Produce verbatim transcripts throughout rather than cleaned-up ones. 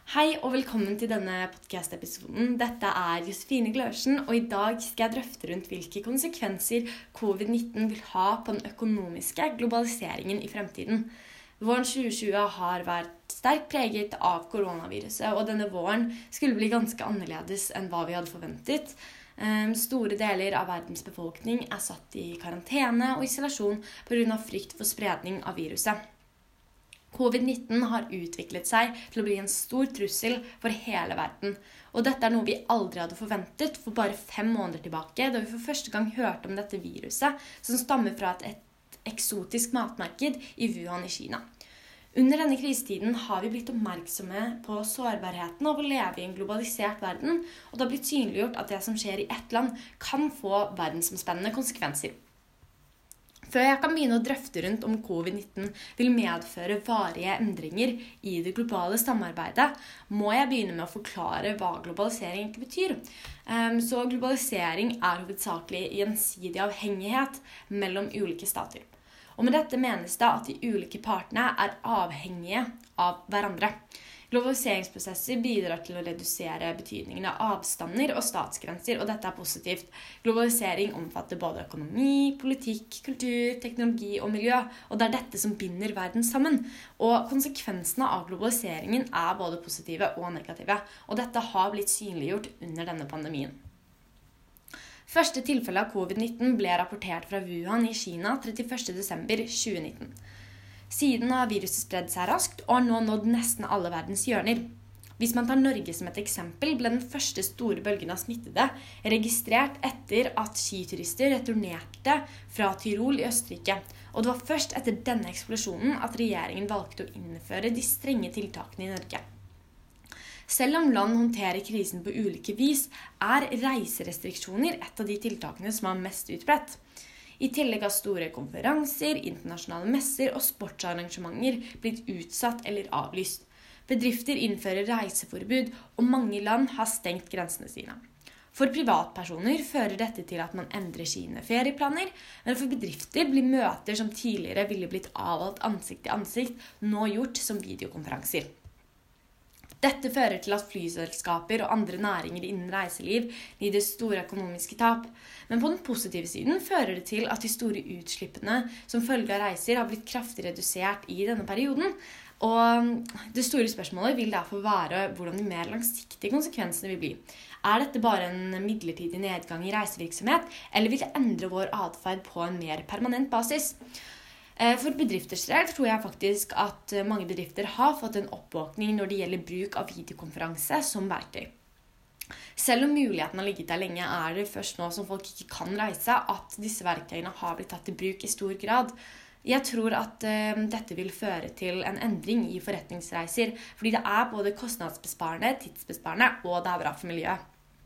Hei og velkommen til denne podcast-episoden. Dette er Josefine Glørsen, og i dag skal jeg drøfte rundt hvilke konsekvenser covid nitten vil ha på den økonomiske globaliseringen i fremtiden. Våren tjue tjue har vært sterkt preget av koronaviruset, og denne våren skulle bli ganske annerledes enn hva vi hadde forventet. Store deler av verdens befolkning er satt i karantene og isolasjon på grunn av frykt for spredning av viruset. covid nitten har utviklet seg til å bli en stor trussel for hele verden, og dette er noe vi aldri hadde forventet for bare fem måneder tilbake, da vi for første gang hørte om dette viruset som stammer fra et, et eksotisk matmarked i Wuhan i Kina. Under denne krisetiden har vi blitt oppmerksomme på sårbarheten av å leve i en globalisert verden, og det har blitt synliggjort at det som skjer i ett land kan få verdensomspennende konsekvenser. Før jeg kan begynne å drøfte rundt om covid nitten vil medføre varige endringer i det globale samarbeidet, må jeg begynne med å forklare hva globalisering egentlig betyr. Så globalisering er hovedsakelig gjensidig avhengighet mellom ulike stater. Og med dette menes det at de ulike partene er avhengige av hverandre. Globaliseringsprosesser bidrar til å redusere betydningen av avstander og statsgrenser, og dette er positivt. Globalisering omfatter både økonomi, politikk, kultur, teknologi og miljø, og det er dette som binder verden sammen. Og konsekvensene av globaliseringen er både positive og negative, og dette har blitt synliggjort under denne pandemien. Første tilfelle av covid nitten ble rapportert fra Wuhan i Kina trettiførste desember tjue nitten. Siden har viruset spredd seg raskt og har nå nådd nesten alle verdens hjørner. Hvis man tar Norge som et eksempel, ble den første store bølgen av smittede registrert etter at skiturister returnerte fra Tyrol i Østerrike. Og det var først etter denne eksplosjonen at regjeringen valgte å innføre de strenge tiltakene i Norge. Selv om land håndterer krisen på ulike vis, er reiserestriksjoner et av de tiltakene som er mest utbredt. I tillegg har store konferanser, internasjonale messer og sportsarrangementer blitt utsatt eller avlyst. Bedrifter innfører reiseforbud, og mange land har stengt grensene sine. For privatpersoner fører dette til at man endrer sine ferieplaner, men for bedrifter blir møter som tidligere ville blitt avholdt ansikt til ansikt, nå gjort som videokonferanser. Dette fører til at flyselskaper og andre næringer innen reiseliv lider store økonomiske tap. Men på den positive siden fører det til at de store utslippene som følge av reiser har blitt kraftig redusert i denne perioden. Og det store spørsmålet vil derfor være hvordan de mer langsiktige konsekvensene vil bli. Er dette bare en midlertidig nedgang i reisevirksomhet, eller vil det endre vår adferd på en mer permanent basis? For bedrifters del tror jeg faktisk at mange bedrifter har fått en oppvåkning når det gjelder bruk av videokonferanse som verktøy. Selv om muligheten har ligget der lenge, er det først nå som folk ikke kan reise at disse verktøyene har blitt tatt i bruk i stor grad. Jeg tror at uh, dette vil føre til en endring i forretningsreiser, fordi det er både kostnadsbesparende, tidsbesparende og det er bra for miljøet.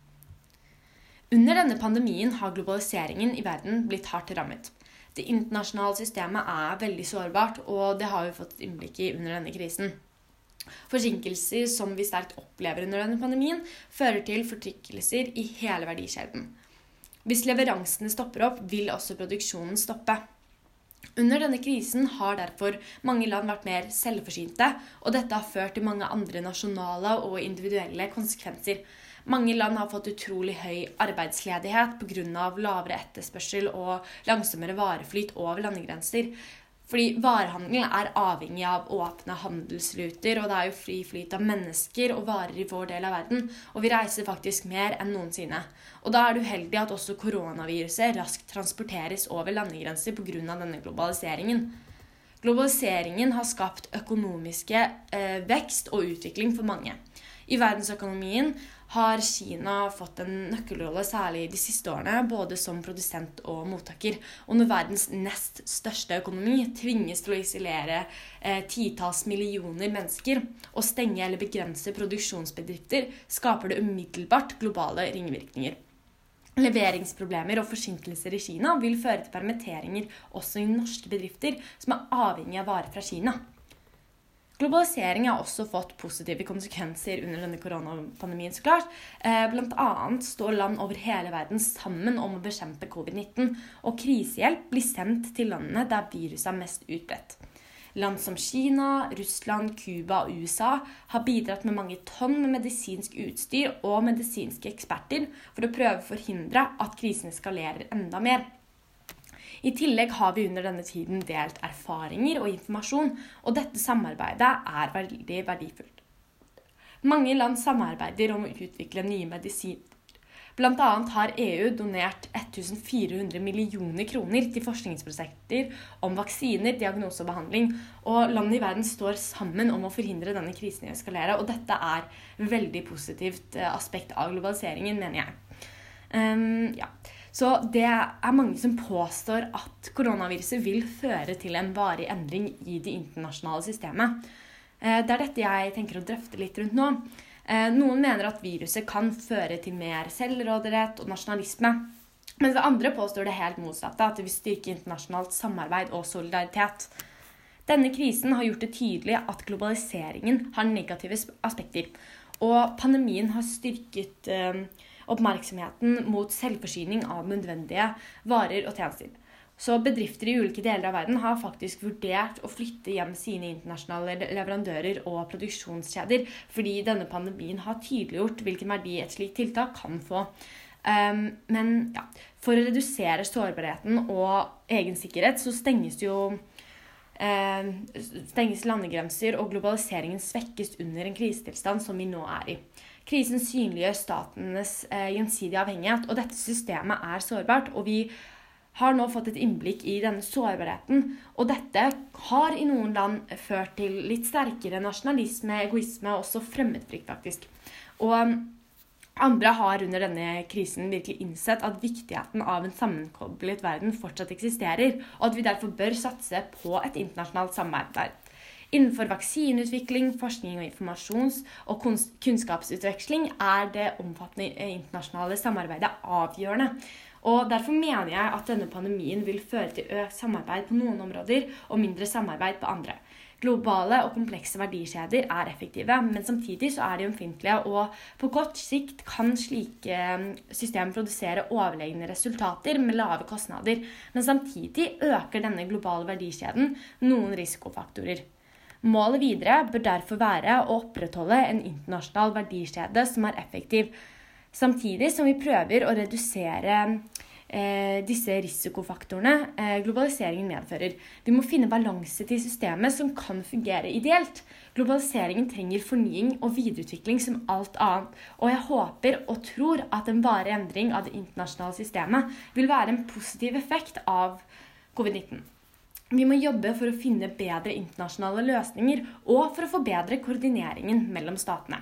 Under denne pandemien har globaliseringen i verden blitt hardt rammet. Det internasjonale systemet er veldig sårbart, og det har vi fått et innblikk i under denne krisen. Forsinkelser som vi sterkt opplever under denne pandemien, fører til fortykkelser i hele verdikjeden. Hvis leveransene stopper opp, vil også produksjonen stoppe. Under denne krisen har derfor mange land vært mer selvforsynte, og dette har ført til mange andre nasjonale og individuelle konsekvenser. Mange land har fått utrolig høy arbeidsledighet på grunn av lavere etterspørsel og langsommere vareflyt over landegrenser. Fordi varehandel er avhengig av åpne handelsruter, og det er jo fri flyt av mennesker og varer i vår del av verden, og vi reiser faktisk mer enn noensinne. Og da er det uheldig at også koronaviruset raskt transporteres over landegrenser på grunn av denne globaliseringen. Globaliseringen har skapt økonomiske eh, vekst og utvikling for mange. I verdensøkonomien har Kina fått en nøkkelrolle særlig de siste årene, både som produsent og mottaker. Og når verdens nest største økonomi tvinges til å isolere eh, titalls millioner mennesker og stenge eller begrense produksjonsbedrifter, skaper det umiddelbart globale ringvirkninger. Leveringsproblemer og forsinkelser i Kina vil føre til permitteringer også i norske bedrifter som er avhengig av varer fra Kina. Globalisering har også fått positive konsekvenser under denne koronapandemien, så klart. Blant annet står land over hele verden sammen om å bekjempe covid nitten, og krisehjelp blir sendt til landene der viruset er mest utbredt. Land som Kina, Russland, Kuba og U S A har bidratt med mange tonn med medisinsk utstyr og medisinske eksperter for å prøve å forhindre at krisen eskalerer enda mer. I tillegg har vi under denne tiden delt erfaringer og informasjon, og dette samarbeidet er veldig verdifullt. Mange land samarbeider om å utvikle nye medisiner. Blant annet har E U donert fjorten hundre millioner kroner til forskningsprosjekter om vaksiner, diagnose og behandling, og landene i verden står sammen om å forhindre denne krisen å eskalere, og dette er et veldig positivt aspekt av globaliseringen, mener jeg. Um, ja. Så det er mange som påstår at koronaviruset vil føre til en varig endring i det internasjonale systemet. Det er dette jeg tenker å drøfte litt rundt nå. Noen mener at viruset kan føre til mer selvråderett og nasjonalisme, mens andre påstår det helt motsatte, at det vil styrke internasjonalt samarbeid og solidaritet. Denne krisen har gjort det tydelig at globaliseringen har negative aspekter, og pandemien har styrket eh, oppmerksomheten mot selvforsyning av nødvendige varer og tjenester. Så bedrifter i ulike deler av verden har faktisk vurdert å flytte hjem sine internasjonale leverandører og produksjonskjeder, fordi denne pandemien har tydeliggjort hvilken verdi et slikt tiltak kan få. Um, men ja, for å redusere sårbarheten og egen sikkerhet så stenges jo uh, stenges landegrenser, og globaliseringen svekkes under en krisetilstand som vi nå er i. Krisen synliggjør statenes eh, gjensidige avhengighet, og dette systemet er sårbart, og vi har nå fått et innblikk i denne sårbarheten, og dette har i noen land ført til litt sterkere nasjonalisme, egoisme og også fremmedfrykt faktisk. Og andre har under denne krisen virkelig innsett at viktigheten av en sammenkoblet verden fortsatt eksisterer, og at vi derfor bør satse på et internasjonalt samarbeid. Innenfor vaksineutvikling, forskning og informasjons- og kunnskapsutveksling er det omfattende internasjonale samarbeidet avgjørende. Og derfor mener jeg at denne pandemien vil føre til økt samarbeid på noen områder og mindre samarbeid på andre. Globale og komplekse verdikjeder er effektive, men samtidig så er de ømfintlige, og på kort sikt kan slike systemer produsere overlegne resultater med lave kostnader, men samtidig øker denne globale verdikjeden noen risikofaktorer. Målet videre bør derfor være å opprettholde en internasjonal verdikjede som er effektiv, samtidig som vi prøver å redusere eh, disse risikofaktorene eh, globaliseringen medfører. Vi må finne balanse til systemet som kan fungere ideelt. Globaliseringen trenger fornying og videreutvikling som alt annet, og jeg håper og tror at en varig endring av det internasjonale systemet vil være en positiv effekt av covid nitten. Vi må jobbe for å finne bedre internasjonale løsninger og for å forbedre koordineringen mellom statene.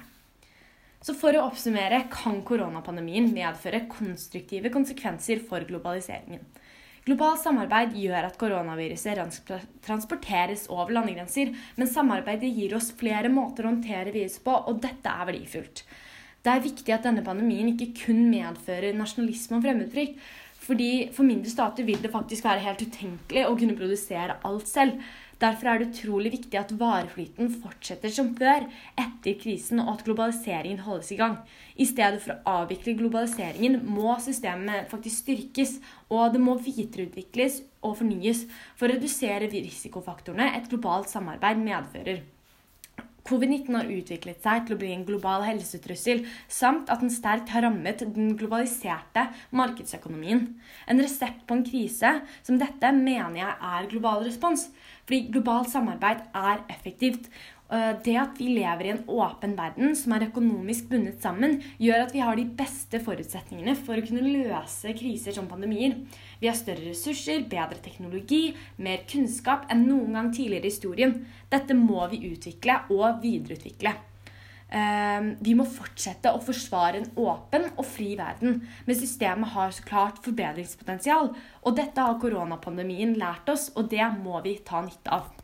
Så for å oppsummere kan koronapandemien medføre konstruktive konsekvenser for globaliseringen. Globalt samarbeid gjør at koronaviruset raskt transporteres over landegrenser, men samarbeidet gir oss flere måter å håndtere viruset på, og dette er verdifullt. Det er viktig at denne pandemien ikke kun medfører nasjonalisme og fremmedfrykt, fordi for mindre stater vil det faktisk være helt utenkelig å kunne produsere alt selv. Derfor er det utrolig viktig at vareflyten fortsetter som før etter krisen, og at globaliseringen holdes i gang. I stedet for å avvikle globaliseringen må systemet faktisk styrkes, og det må videreutvikles og fornyes for å redusere risikofaktorene et globalt samarbeid medfører. covid nitten har utviklet seg til å bli en global helsetrussel, samt at den sterkt har rammet den globaliserte markedsøkonomien. En resept på en krise som dette mener jeg er global respons, fordi globalt samarbeid er effektivt. Det at vi lever i en åpen verden som er økonomisk bundet sammen, gjør at vi har de beste forutsetningene for å kunne løse kriser som pandemier. Vi har større ressurser, bedre teknologi, mer kunnskap enn noen gang tidligere i historien. Dette må vi utvikle og videreutvikle. Vi må fortsette å forsvare en åpen og fri verden, men systemet har så klart forbedringspotensial, og dette har koronapandemien lært oss, og det må vi ta nytte av.